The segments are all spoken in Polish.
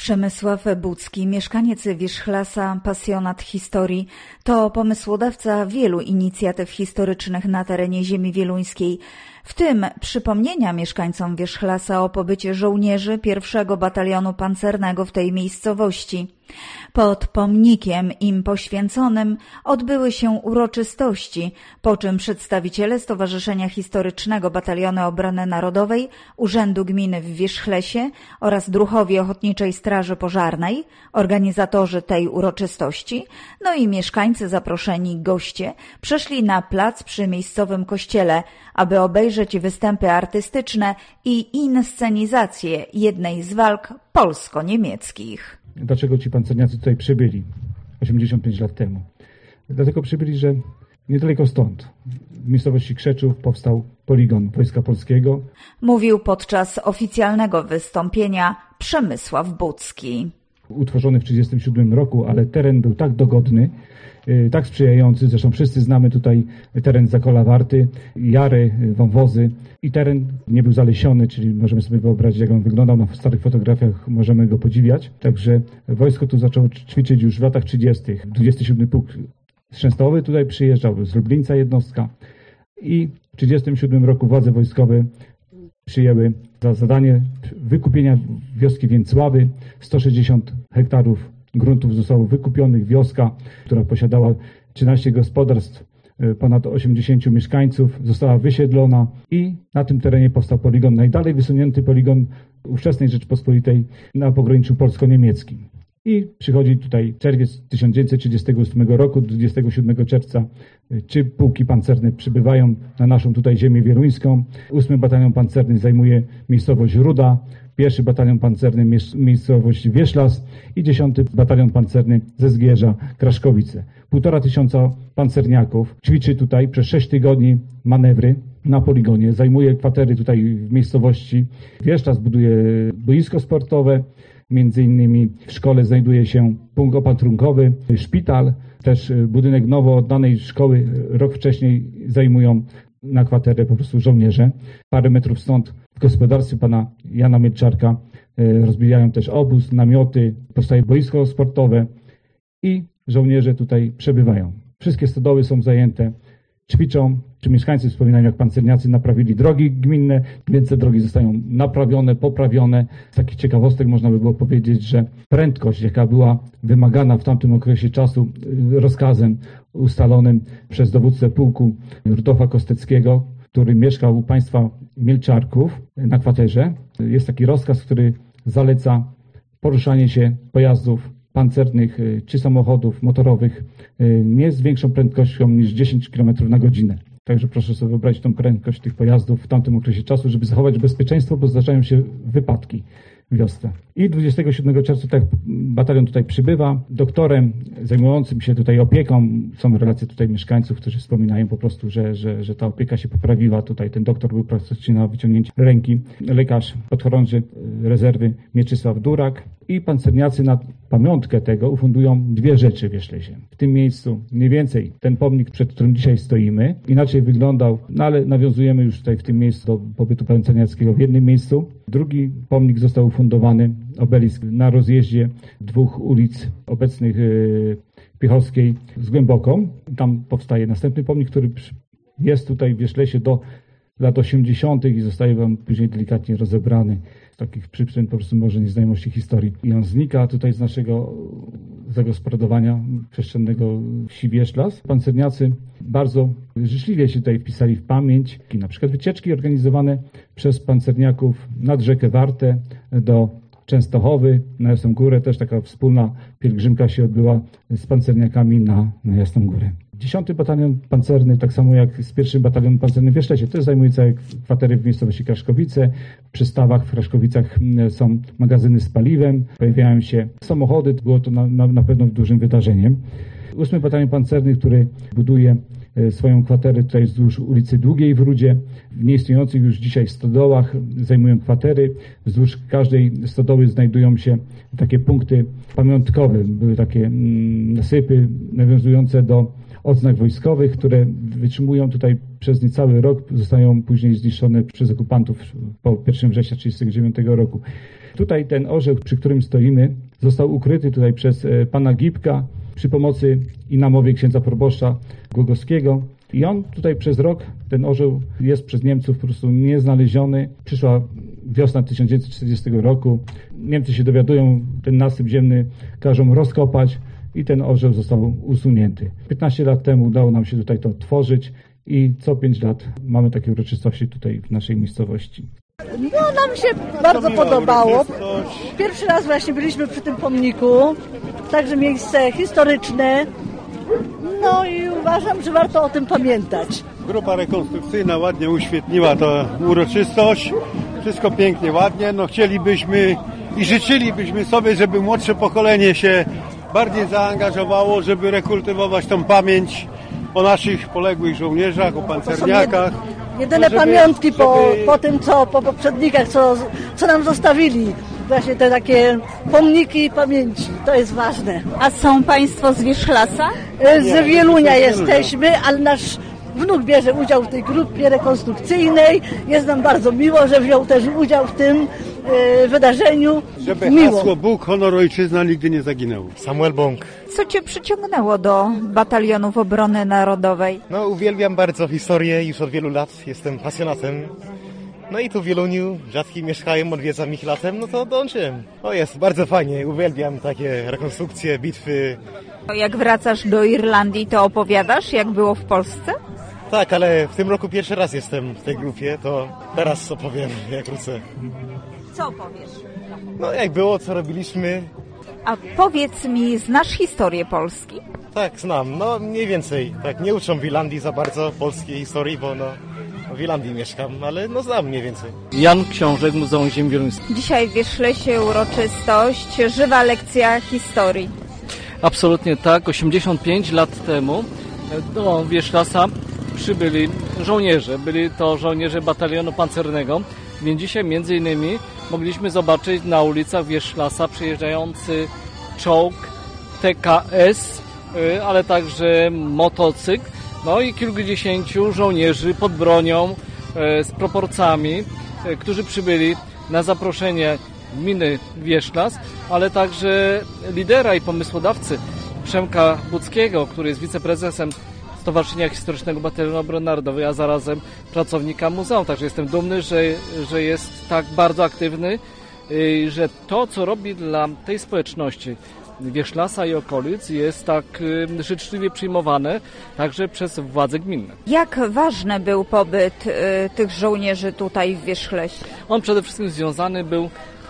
Przemysław Budzki, mieszkaniec Wierzchlasa, pasjonat historii, to pomysłodawca wielu inicjatyw historycznych na terenie ziemi wieluńskiej, w tym przypomnienia mieszkańcom Wierzchlasa o pobycie żołnierzy 1. Batalionu Pancernego w tej miejscowości. Pod pomnikiem im poświęconym odbyły się uroczystości, po czym przedstawiciele Stowarzyszenia Historycznego Batalionu Obrony Narodowej, Urzędu Gminy w Wierzchlesie oraz druhowie Ochotniczej Straży Pożarnej, organizatorzy tej uroczystości, no i mieszkańcy zaproszeni goście przeszli na plac przy miejscowym kościele, aby obejrzeć występy artystyczne i inscenizację jednej z walk polsko-niemieckich. Dlaczego ci pancerniacy tutaj przybyli 85 lat temu? Dlatego przybyli, że niedaleko stąd, w miejscowości Krzeczów, powstał poligon Wojska Polskiego. Mówił podczas oficjalnego wystąpienia Przemysław Budzki. Utworzony w 1937 roku, ale teren był tak dogodny, tak sprzyjający, zresztą wszyscy znamy tutaj teren Zakola Warty, jary, wąwozy i teren nie był zalesiony, czyli możemy sobie wyobrazić, jak on wyglądał na starych fotografiach, możemy go podziwiać. Także wojsko tu zaczęło ćwiczyć już w latach 30. 27 Pułk Częstochowy tutaj przyjeżdżał, z Lublińca jednostka i w 1937 roku władze wojskowe przyjęły za zadanie wykupienia wioski Więcławy. 160 hektarów gruntów zostało wykupionych. Wioska, która posiadała 13 gospodarstw, ponad 80 mieszkańców, została wysiedlona i na tym terenie powstał poligon, najdalej wysunięty poligon ówczesnej Rzeczypospolitej na pograniczu polsko-niemieckim. I przychodzi tutaj czerwiec 1938 roku, 27 czerwca, 3 pułki pancerne przybywają na naszą tutaj ziemię wieluńską. 8 Batalion Pancerny zajmuje miejscowość Ruda, 1. Batalion Pancerny miejscowość Wierzchlas i 10. Batalion Pancerny ze Zgierza Kraszkowice. 1500 pancerniaków ćwiczy tutaj przez 6 tygodni manewry na poligonie, zajmuje kwatery tutaj w miejscowości. Wierzchlas buduje boisko sportowe, między innymi w szkole znajduje się punkt opatrunkowy, szpital, też budynek nowo oddanej szkoły rok wcześniej zajmują na kwaterę po prostu żołnierze. Parę metrów stąd w gospodarstwie pana Jana Mielczarka rozbijają też obóz, namioty, powstaje boisko sportowe i żołnierze tutaj przebywają. Wszystkie stodoły są zajęte, ćwiczą, czy mieszkańcy wspominają, jak pancerniacy naprawili drogi gminne, więc te drogi zostają naprawione, poprawione. Z takich ciekawostek można by było powiedzieć, że prędkość, jaka była wymagana w tamtym okresie czasu rozkazem ustalonym przez dowódcę pułku Rudolfa Kosteckiego, który mieszkał u państwa Mielczarków na kwaterze. Jest taki rozkaz, który zaleca poruszanie się pojazdów pancernych czy samochodów motorowych nie z większą prędkością niż 10 km na godzinę. Także proszę sobie wyobrazić tą prędkość tych pojazdów w tamtym okresie czasu, żeby zachować bezpieczeństwo, bo zdarzają się wypadki w wiosce. I 27 czerwca tak batalion tutaj przybywa. Doktorem zajmującym się tutaj opieką, są relacje tutaj mieszkańców, którzy wspominają po prostu, że ta opieka się poprawiła. Tutaj ten doktor był praktycznie na wyciągnięcie ręki. Lekarz podchorąży rezerwy Mieczysław Durak i pancerniacy na pamiątkę tego ufundują 2 rzeczy w Wierzchlesie. W tym miejscu mniej więcej ten pomnik, przed którym dzisiaj stoimy, inaczej wyglądał, no ale nawiązujemy już tutaj w tym miejscu do pobytu pancerniackiego w jednym miejscu. Drugi pomnik został ufundowany, obelisk na rozjeździe 2 ulic obecnych Piechowskiej z Głęboką. Tam powstaje następny pomnik, który jest tutaj w Wierzchlesie do lat 80. i zostaje wam później delikatnie rozebrany. Z takich przyczyn po prostu może nieznajomości historii. I on znika tutaj z naszego zagospodarowania przestrzennego wsi Wierzchlas. Pancerniacy bardzo życzliwie się tutaj wpisali w pamięć. I na przykład wycieczki organizowane przez pancerniaków nad rzekę Wartę do Częstochowy, na Jasną Górę. Też taka wspólna pielgrzymka się odbyła z pancerniakami na Jasną Górę. 10. Batalion Pancerny, tak samo jak z 1. Batalion Pancerny w Wierzchlesie, też zajmuje całe kwatery w miejscowości Kraszkowice. W przystawach w Kraszkowicach są magazyny z paliwem, pojawiają się samochody, było to na pewno dużym wydarzeniem. 8 Batalion Pancerny, który buduje swoją kwaterę tutaj wzdłuż ulicy Długiej w Rudzie. W nieistniejących już dzisiaj stodołach zajmują kwatery. Wzdłuż każdej stodoły znajdują się takie punkty pamiątkowe. Były takie nasypy nawiązujące do odznak wojskowych, które wytrzymują tutaj przez niecały rok, zostają później zniszczone przez okupantów po 1 września 1939 roku. Tutaj ten orzeł, przy którym stoimy, został ukryty tutaj przez pana Gipka przy pomocy i namowie księdza proboszcza Głogowskiego. I on tutaj przez rok, ten orzeł jest przez Niemców po prostu nieznaleziony. Przyszła wiosna 1940 roku. Niemcy się dowiadują, ten nasyp ziemny każą rozkopać i ten orzeł został usunięty. 15 lat temu udało nam się tutaj to tworzyć i co 5 lat mamy takie uroczystości tutaj w naszej miejscowości. No, nam się bardzo podobało. Pierwszy raz właśnie byliśmy przy tym pomniku, także miejsce historyczne. No i uważam, że warto o tym pamiętać. Grupa rekonstrukcyjna ładnie uświetniła tę uroczystość. Wszystko pięknie, ładnie. No chcielibyśmy i życzylibyśmy sobie, żeby młodsze pokolenie się bardziej zaangażowało, żeby rekultywować tą pamięć o naszych poległych żołnierzach, o pancerniakach. Jedyne pamiątki po tym, po poprzednikach, co nam zostawili. Właśnie te takie pomniki pamięci. To jest ważne. A są Państwo z Wierzchlasa? Z Wielunia jesteśmy, ale nasz wnuk bierze udział w tej grupie rekonstrukcyjnej. Jest nam bardzo miło, że wziął też udział w tym wydarzeniu. Żeby hasło Bóg, honor, ojczyzna nigdy nie zaginęło. Samuel Bąk. Co Cię przyciągnęło do Batalionów Obrony Narodowej? No, uwielbiam bardzo historię, już od wielu lat jestem pasjonatem. No i tu w Wieluniu, rzadki mieszkałem, odwiedzam ich latem, no to dołączyłem. O, jest bardzo fajnie, uwielbiam takie rekonstrukcje, bitwy. Jak wracasz do Irlandii, to opowiadasz, jak było w Polsce? Tak, ale w tym roku pierwszy raz jestem w tej grupie, to teraz opowiem, jak wrócę. Co opowiesz? No, jak było, co robiliśmy. A powiedz mi, znasz historię Polski? Tak, znam, no mniej więcej. Tak, nie uczą w Irlandii za bardzo polskiej historii, bo w Irlandii mieszkam, ale znam mniej więcej. Jan Książek, Muzeum Ziem Wieluńskich. Dzisiaj w Wierzchlesie uroczystość, żywa lekcja historii. Absolutnie tak. 85 lat temu do Wierzchlasa przybyli żołnierze. Byli to żołnierze batalionu pancernego, więc dzisiaj między innymi mogliśmy zobaczyć na ulicach Wierzchlasa przyjeżdżający czołg TKS, ale także motocykl. No i kilkudziesięciu żołnierzy pod bronią, z proporcjami, którzy przybyli na zaproszenie gminy Wierzchlas, ale także lidera i pomysłodawcy Przemka Buckiego, który jest wiceprezesem Stowarzyszenia Historycznego Batalionu Obrony Narodowej, a zarazem pracownika muzeum. Także jestem dumny, że jest tak bardzo aktywny, że to, co robi dla tej społeczności Wierzchlasa i okolic, jest tak życzliwie przyjmowane także przez władze gminne. Jak ważny był pobyt tych żołnierzy tutaj w Wierzchlesie? On przede wszystkim związany był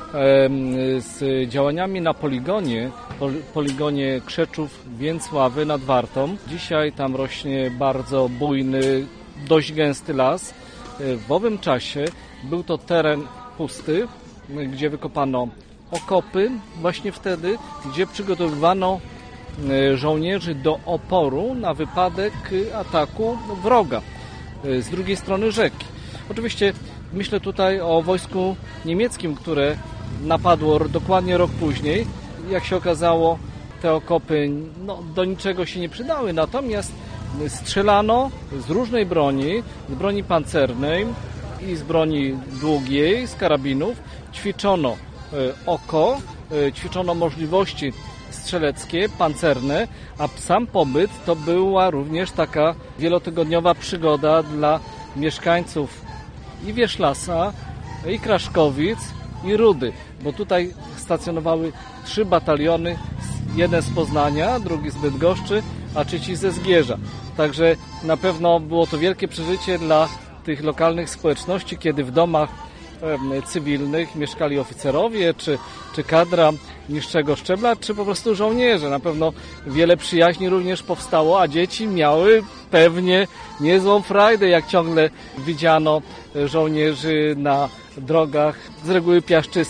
z działaniami na poligonie Krzeczów-Więcławy nad Wartą. Dzisiaj tam rośnie bardzo bujny, dość gęsty las. W owym czasie był to teren pusty, gdzie wykopano okopy, właśnie wtedy, gdzie przygotowywano żołnierzy do oporu na wypadek ataku wroga z drugiej strony rzeki. Oczywiście myślę tutaj o wojsku niemieckim, które napadło dokładnie rok później. Jak się okazało, te okopy do niczego się nie przydały, natomiast strzelano z różnej broni, z broni pancernej i z broni długiej, z karabinów, ćwiczono oko, ćwiczono możliwości strzeleckie, pancerne, a sam pobyt to była również taka wielotygodniowa przygoda dla mieszkańców i Wierzchlasa, i Kraszkowic, i Rudy, bo tutaj stacjonowały 3 bataliony, jeden z Poznania, drugi z Bydgoszczy, a trzeci ze Zgierza. Także na pewno było to wielkie przeżycie dla tych lokalnych społeczności, kiedy w domach cywilnych mieszkali oficerowie, czy kadra niższego szczebla, czy po prostu żołnierze. Na pewno wiele przyjaźni również powstało, a dzieci miały pewnie niezłą frajdę, jak ciągle widziano żołnierzy na drogach z reguły piaszczystych,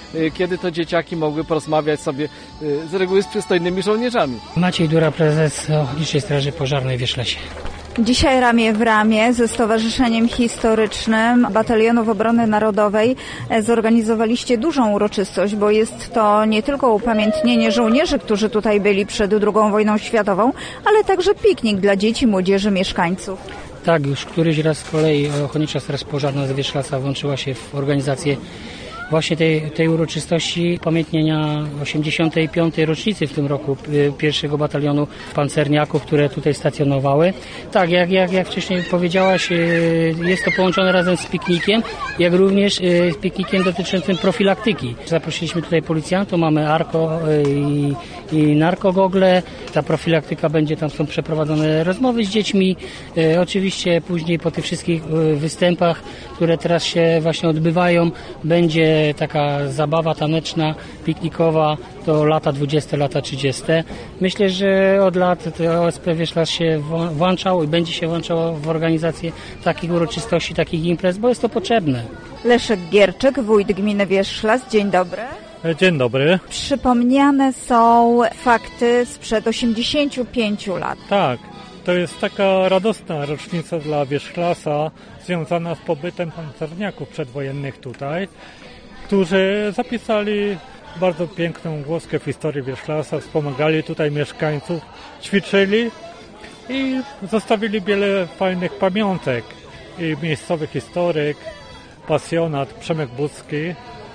kiedy to dzieciaki mogły porozmawiać sobie z reguły z przystojnymi żołnierzami. Maciej Dura, prezes Ochotniczej Straży Pożarnej w Wierzchlesie. Dzisiaj ramię w ramię ze Stowarzyszeniem Historycznym Batalionów Obrony Narodowej zorganizowaliście dużą uroczystość, bo jest to nie tylko upamiętnienie żołnierzy, którzy tutaj byli przed II wojną światową, ale także piknik dla dzieci, młodzieży, mieszkańców. Tak, już któryś raz z kolei Ochotnicza Straż Pożarna z Wierzchlasa włączyła się w organizację właśnie tej uroczystości upamiętnienia 85. rocznicy w tym roku pierwszego batalionu pancerniaków, które tutaj stacjonowały. Tak, jak wcześniej powiedziałaś, jest to połączone razem z piknikiem, jak również z piknikiem dotyczącym profilaktyki. Zaprosiliśmy tutaj policjantów, mamy ARKO i narkogogle. Ta profilaktyka będzie, tam są przeprowadzone rozmowy z dziećmi. Oczywiście później po tych wszystkich występach, które teraz się właśnie odbywają, będzie taka zabawa taneczna, piknikowa, to lata 20, lata 30. Myślę, że od lat OSP Wierzchlas się włączał i będzie się włączało w organizację takich uroczystości, takich imprez, bo jest to potrzebne. Leszek Gierczyk, wójt gminy Wierzchlas. Dzień dobry. Dzień dobry. Przypomniane są fakty sprzed 85 lat. Tak, to jest taka radosna rocznica dla Wierzchlasa związana z pobytem pancerniaków przedwojennych tutaj, którzy zapisali bardzo piękną głoskę w historii Wierzchlasa, wspomagali tutaj mieszkańców, ćwiczyli i zostawili wiele fajnych pamiątek. I miejscowy historyk, pasjonat Przemek Budzki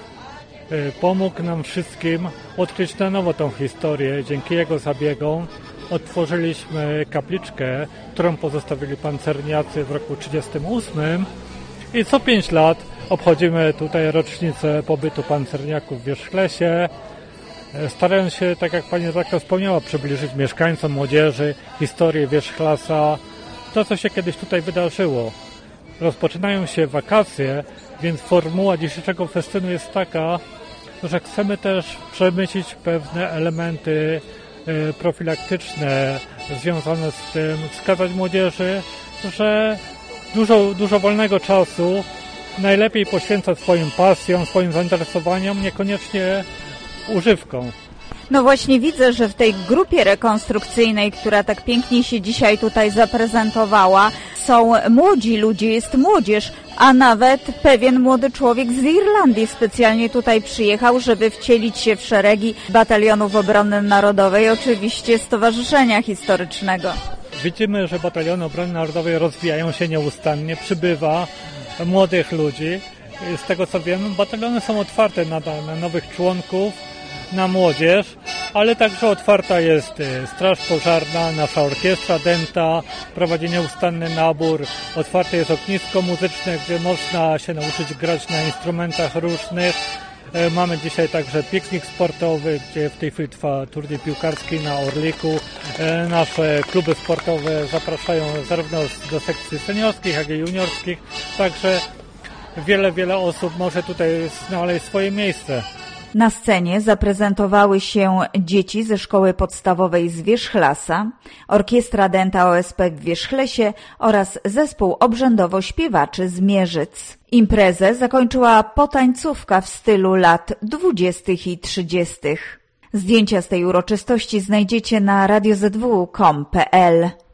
pomógł nam wszystkim odkryć na nowo tą historię. Dzięki jego zabiegom otworzyliśmy kapliczkę, którą pozostawili pancerniacy w roku 1938 i co 5 lat obchodzimy tutaj rocznicę pobytu pancerniaków w Wierzchlesie, starając się, tak jak pani redaktor wspomniała, przybliżyć mieszkańcom, młodzieży historię Wierzchlasa, to co się kiedyś tutaj wydarzyło. Rozpoczynają się wakacje, więc formuła dzisiejszego festynu jest taka, że chcemy też przemycić pewne elementy profilaktyczne związane z tym, wskazać młodzieży, że dużo wolnego czasu najlepiej poświęcać swoim pasjom, swoim zainteresowaniom, niekoniecznie używkom. No właśnie widzę, że w tej grupie rekonstrukcyjnej, która tak pięknie się dzisiaj tutaj zaprezentowała, są młodzi ludzie, jest młodzież, a nawet pewien młody człowiek z Irlandii specjalnie tutaj przyjechał, żeby wcielić się w szeregi Batalionów Obrony Narodowej, oczywiście Stowarzyszenia Historycznego. Widzimy, że Bataliony Obrony Narodowej rozwijają się nieustannie, przybywa młodych ludzi. Z tego co wiem, bataliony są otwarte na nowych członków, na młodzież, ale także otwarta jest Straż Pożarna, nasza orkiestra Denta, prowadzi nieustanny nabór, otwarte jest ognisko muzyczne, gdzie można się nauczyć grać na instrumentach różnych. Mamy dzisiaj także piknik sportowy, gdzie w tej chwili trwa turniej piłkarski na Orliku. Nasze kluby sportowe zapraszają zarówno do sekcji seniorskich, jak i juniorskich, także wiele osób może tutaj znaleźć swoje miejsce. Na scenie zaprezentowały się dzieci ze szkoły podstawowej z Wierzchlasa, orkiestra Denta OSP w Wierzchlesie oraz zespół obrzędowo-śpiewaczy z Mierzyc. Imprezę zakończyła potańcówka w stylu lat 20. i 30. Zdjęcia z tej uroczystości znajdziecie na radiozw.com.pl.